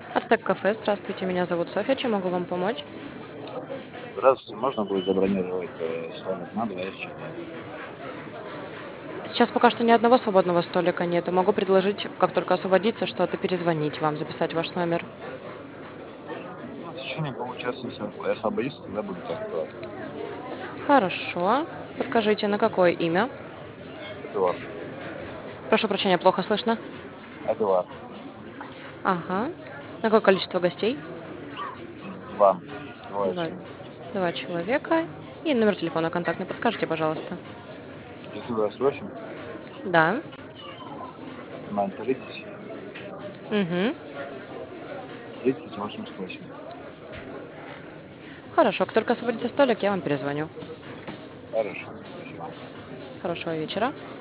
Артек кафе, здравствуйте, меня зовут Софья, чем могу вам помочь? Здравствуйте, можно будет забронировать столик на 2 человека? Сейчас пока что ни одного свободного столика нет. Могу предложить, как только освободится что-то, перезвонить вам, записать ваш номер. Ну, в течение получаса, если освободится, тогда будет открывать. Хорошо. Подскажите, на какое имя? Эдуард. Прошу прощения, плохо слышно. Эдуард. Ага. На какое количество гостей? 2. Двое Два. человек. Два человека. И номер телефона контактный. Подскажите, пожалуйста. 428, Да. 030, Угу. 3088. Хорошо. Как только освободится столик, я вам перезвоню. Хорошо, спасибо. Хорошего вечера.